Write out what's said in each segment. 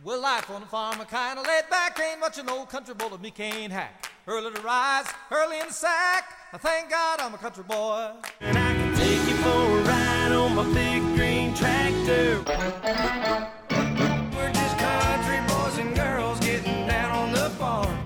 Well, life on the farm, a kind of laid back, ain't much an old country boy that me can't hack. Early to rise, early in the sack, I thank God I'm a country boy. And I can take you for a ride on my big green tractor. We're just country boys and girls getting down on the farm.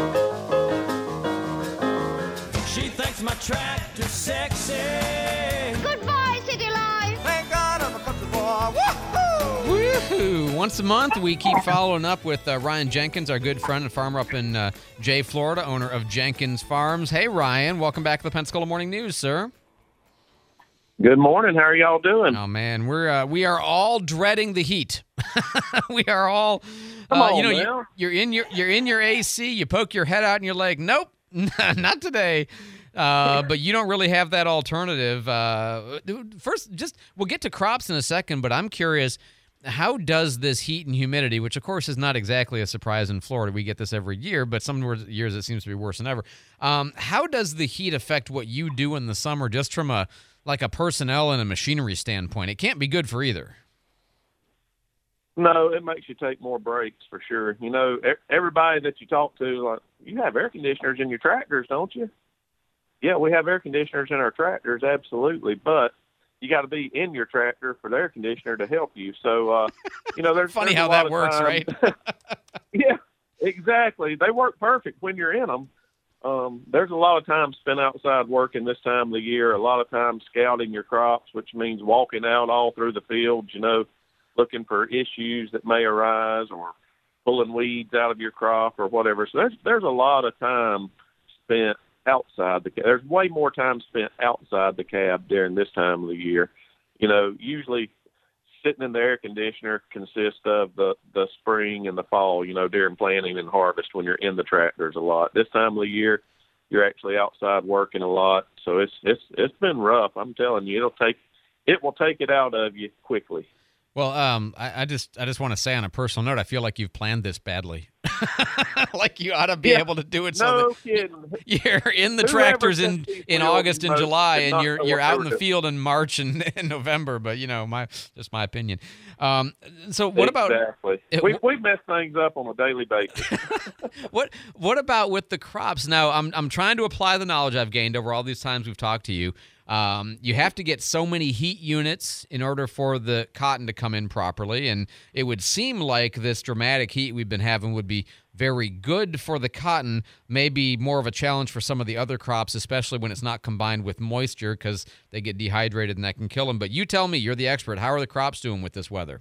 She thinks my tractor's sexy. Goodbye, City Life. Thank God I'm a country boy. Woo-hoo! Woohoo! Once a month, we keep following up with Ryan Jenkins, our good friend and farmer up in Jay, Florida, owner of Jenkins Farms. Hey, Ryan. Welcome back to the Pensacola Morning News, sir. Good morning. How are y'all doing? Oh man, we are all dreading the heat. We are all, Come on, you're in your AC. You poke your head out and you're like, nope, not today. But you don't really have that alternative. First, we'll get to crops in a second, but I'm curious, how does this heat and humidity, which of course is not exactly a surprise in Florida, we get this every year, but some years it seems to be worse than ever. How does the heat affect what you do in the summer, just from a personnel and a machinery standpoint? It can't be good for either. No, it makes you take more breaks for sure. You know, everybody that you talk to, like, you have air conditioners in your tractors, don't you? Yeah, we have air conditioners in our tractors, absolutely, but you got to be in your tractor for the air conditioner to help you. So, there's funny how that works, right? Yeah, exactly. They work perfect when you're in them. There's a lot of time spent outside working this time of the year, a lot of time scouting your crops, which means walking out all through the fields, looking for issues that may arise or pulling weeds out of your crop or whatever. So there's a lot of time spent outside the cab. There's way more time spent outside the cab during this time of the year. Usually sitting in the air conditioner consists of the spring and the fall, during planting and harvest when you're in the tractors a lot. This time of the year, you're actually outside working a lot. So it's been rough. I'm telling you, it will take it out of you quickly. Well, I just want to say on a personal note, I feel like you've planned this badly. Like you ought to be able to do it. No so kidding. You're in the tractors in August and July, and you're out in the field in March and November. But just my opinion. So what about exactly? We mess things up on a daily basis. What about with the crops? Now I'm trying to apply the knowledge I've gained over all these times we've talked to you. You have to get so many heat units in order for the cotton to come in properly, and it would seem like this dramatic heat we've been having would be very good for the cotton, maybe more of a challenge for some of the other crops, especially when it's not combined with moisture because they get dehydrated and that can kill them. But you tell me, you're the expert. How are the crops doing with this weather?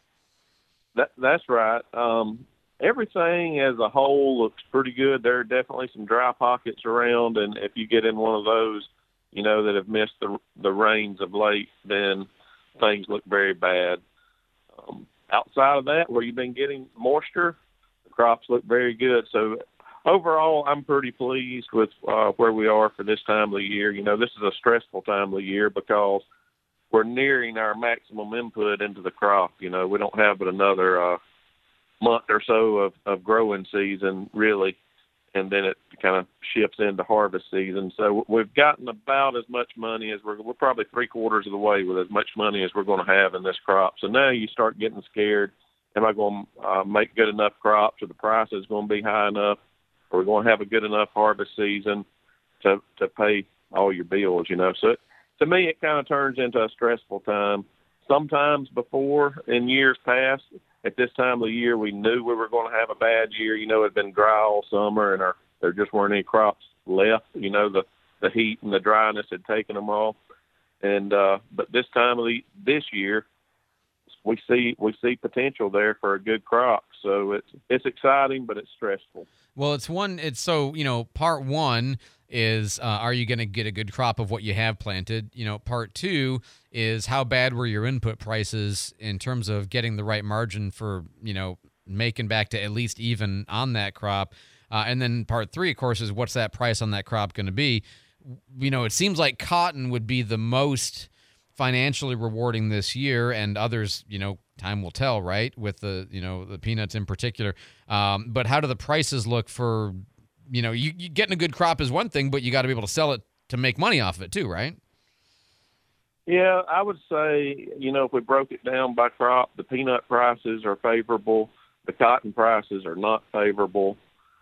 That's right. Everything as a whole looks pretty good. There are definitely some dry pockets around, and if you get in one of those, that have missed the rains of late, then things look very bad. Outside of that, where you've been getting moisture, the crops look very good. So overall, I'm pretty pleased with where we are for this time of the year. This is a stressful time of the year because we're nearing our maximum input into the crop. We don't have but another month or so of growing season, really, and then it kind of shifts into harvest season. So we've gotten about as much money as we're probably 3/4 of the way with as much money as we're going to have in this crop. So now you start getting scared. Am I going to make good enough crops? Or the price is going to be high enough? Are we going to have a good enough harvest season to pay all your bills? So to me, it kind of turns into a stressful time. Sometimes before, in years past, at this time of the year, we knew we were going to have a bad year. It had been dry all summer, and there just weren't any crops left. The heat and the dryness had taken them all. And but this time of this year, we see potential there for a good crop. So it's exciting, but it's stressful. Well, part one is are you going to get a good crop of what you have planted? Part two is how bad were your input prices in terms of getting the right margin for, making back to at least even on that crop. And then part three, of course, is what's that price on that crop going to be? It seems like cotton would be the most financially rewarding this year, and others, time will tell, right? With the peanuts in particular. But how do the prices look for, you getting a good crop is one thing, but you got to be able to sell it to make money off of it too, right? Yeah, I would say, if we broke it down by crop, the peanut prices are favorable. the cotton prices are not favorable.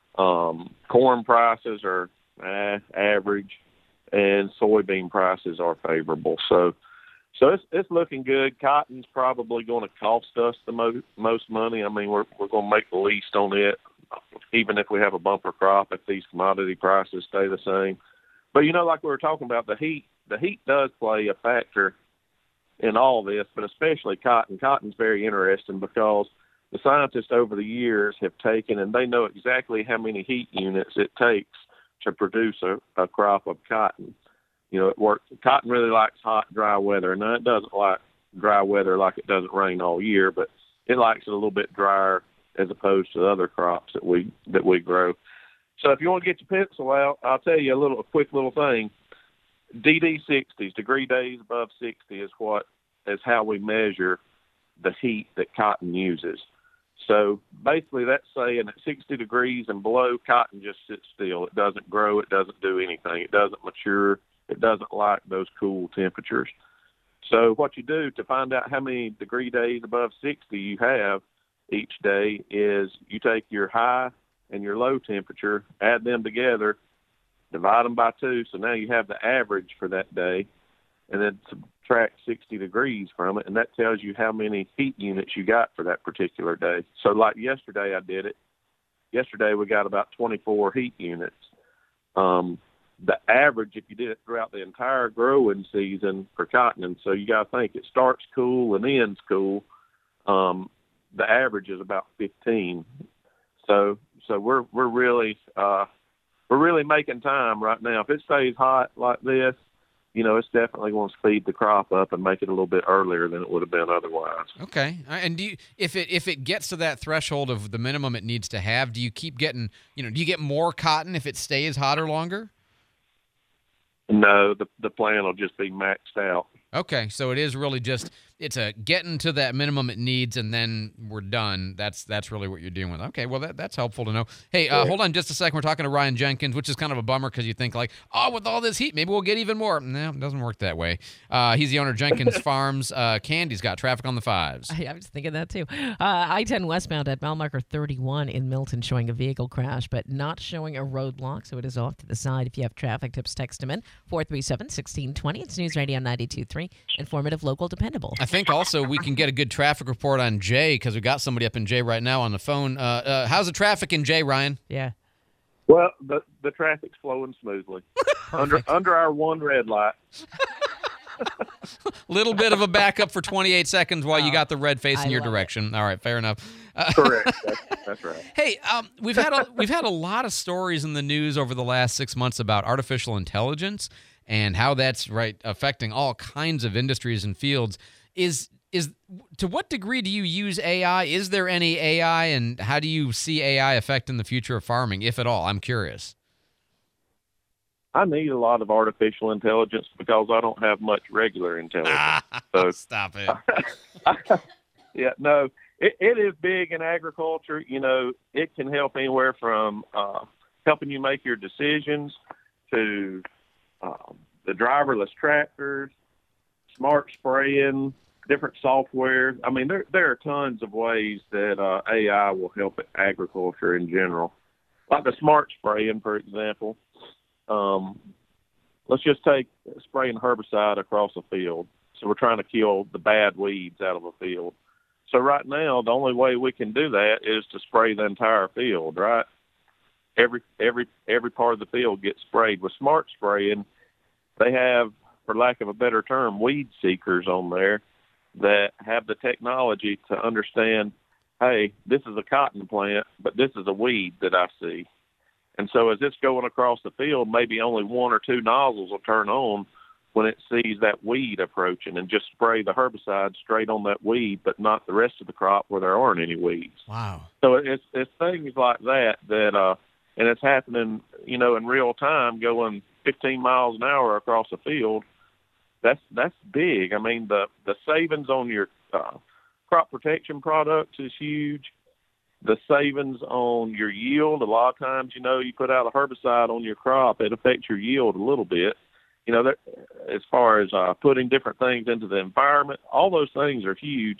Corn prices are average, and soybean prices are favorable. So it's looking good. Cotton's probably going to cost us the most money. I mean, we're going to make the least on it, even if we have a bumper crop, if these commodity prices stay the same. But, like we were talking about, the heat does play a factor in all this, but especially cotton. Cotton's very interesting because the scientists over the years have taken, and they know exactly how many heat units it takes to produce a crop of cotton. It works. Cotton really likes hot, dry weather. Now, it doesn't like dry weather like it doesn't rain all year, but it likes it a little bit drier as opposed to the other crops that we grow. So if you want to get your pencil out, I'll tell you a quick little thing. DD60s, degree days above 60, is how we measure the heat that cotton uses. So basically that's saying at 60 degrees and below, cotton just sits still. It doesn't grow. It doesn't do anything. It doesn't mature. It doesn't like those cool temperatures. So what you do to find out how many degree days above 60 you have each day is you take your high and your low temperature, add them together, divide them by 2, so now you have the average for that day, and then subtract 60 degrees from it, and that tells you how many heat units you got for that particular day. So like yesterday I did it. Yesterday we got about 24 heat units. The average, if you did it throughout the entire growing season for cotton, and so you got to think it starts cool and ends cool, the average is about 15. So we're really making time right now. If it stays hot like this, it's definitely going to speed the crop up and make it a little bit earlier than it would have been otherwise. Okay. And if it gets to that threshold of the minimum it needs to have, do you keep getting, do you get more cotton if it stays hotter longer? No, the plant will just be maxed out. Okay, so it is really just it's a getting to that minimum it needs, and then we're done. That's really what you're dealing with. Okay, well that's helpful to know. Hey, hold on just a second. We're talking to Ryan Jenkins, which is kind of a bummer because you think like, with all this heat, maybe we'll get even more. No, it doesn't work that way. He's the owner of Jenkins Farms. Candy's got traffic on the 5s. I was thinking that too. I-10 westbound at mile marker 31 in Milton showing a vehicle crash, but not showing a roadblock, so it is off to the side. If you have traffic tips, text them in 437-1620. It's News Radio 92.3. Informative, local, dependable. I think also we can get a good traffic report on Jay because we got somebody up in Jay right now on the phone. How's the traffic in Jay, Ryan? Yeah. Well, the traffic's flowing smoothly under our one red light. Little bit of a backup for 28 seconds while you got the red facing your direction. All right, fair enough. Correct. That's right. Hey, we've had a lot of stories in the news over the last 6 months about artificial intelligence and how that's affecting all kinds of industries and fields. Is to what degree do you use AI? Is there any AI, and how do you see AI affecting the future of farming, if at all? I'm curious. I need a lot of artificial intelligence because I don't have much regular intelligence. So stop it. Yeah, no, it is big in agriculture. It can help anywhere from helping you make your decisions to the driverless tractors, smart spraying, different software. I mean, there are tons of ways that AI will help agriculture in general. Like the smart spraying, for example. Let's just take spraying herbicide across a field. So we're trying to kill the bad weeds out of a field. So right now, the only way we can do that is to spray the entire field, right? Every part of the field gets sprayed. With smart spraying, they have, for lack of a better term, weed seekers on there that have the technology to understand, hey, this is a cotton plant, but this is a weed that I see. And so as it's going across the field, maybe only 1 or 2 nozzles will turn on when it sees that weed approaching, and just spray the herbicide straight on that weed, but not the rest of the crop where there aren't any weeds. Wow. So it's things like that, and it's happening, in real time, going 15 miles an hour across a field. That's big. I mean, the savings on your crop protection products is huge. The savings on your yield, a lot of times, you put out a herbicide on your crop, it affects your yield a little bit. As far as putting different things into the environment, all those things are huge.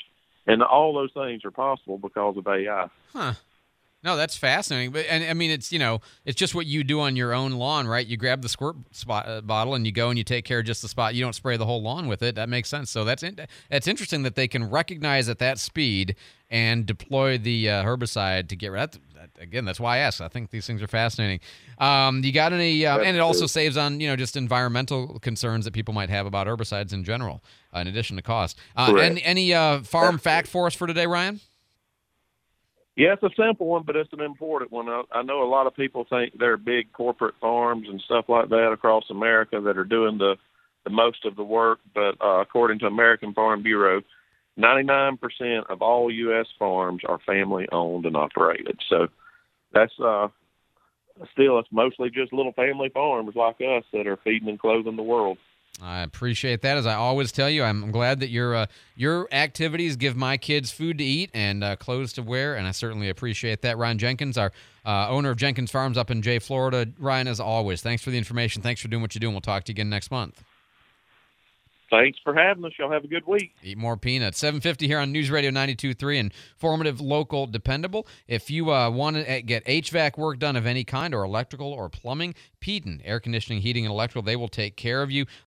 And all those things are possible because of AI. Huh. No, that's fascinating. But and I mean, it's it's just what you do on your own lawn, right? You grab the squirt bottle and you go and you take care of just the spot. You don't spray the whole lawn with it. That makes sense. So that's interesting that they can recognize at that speed and deploy the herbicide to get rid of that. Again, that's why I asked. I think these things are fascinating. You got any? And it also saves on just environmental concerns that people might have about herbicides in general, in addition to cost. Any farm fact for us for today, Ryan? Yeah, it's a simple one, but it's an important one. I know a lot of people think there are big corporate farms and stuff like that across America that are doing the most of the work, but according to American Farm Bureau, 99% of all U.S. farms are family-owned and operated. So that's it's mostly just little family farms like us that are feeding and clothing the world. I appreciate that. As I always tell you, I'm glad that your activities give my kids food to eat and clothes to wear, and I certainly appreciate that. Ryan Jenkins, our owner of Jenkins Farms up in Jay, Florida. Ryan, as always, thanks for the information. Thanks for doing what you do, and we'll talk to you again next month. Thanks for having us. Y'all have a good week. Eat more peanuts. 750 here on News Radio 92.3, informative, local, dependable. If you want to get HVAC work done of any kind, or electrical or plumbing, Peden Air Conditioning, Heating, and Electrical, they will take care of you.